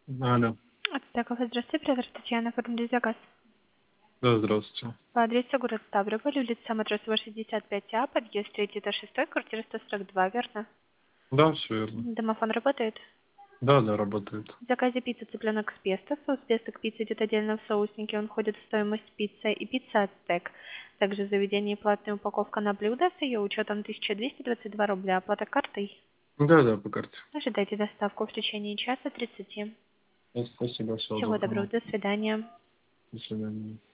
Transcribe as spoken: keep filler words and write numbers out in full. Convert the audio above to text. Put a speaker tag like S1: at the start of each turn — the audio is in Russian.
S1: Алло.
S2: Ацтеков, здравствуйте, оператор Татьяна, оформили заказ.
S1: Да, здравствуйте.
S2: По адресу город Ставрополь, улица Матросова, шестьдесят пять А, подъезд третий этаж шестой, квартира сто сорок два, верно?
S1: Да, все верно.
S2: Домофон работает?
S1: Да, да, работает.
S2: В заказе пицца цыпленок с песто. Соус песто к пицце идет отдельно в соуснике, он входит в стоимость пиццы и пицца Ацтек. Также в заведении платная упаковка на блюдо с ее учетом тысяча двести двадцать два рубля. Оплата картой.
S1: Да, да, по карте.
S2: Ожидайте доставку в течение часа тридцати.
S1: Спасибо, всего
S2: Всего
S1: доброго.
S2: доброго, до свидания.
S1: До свидания.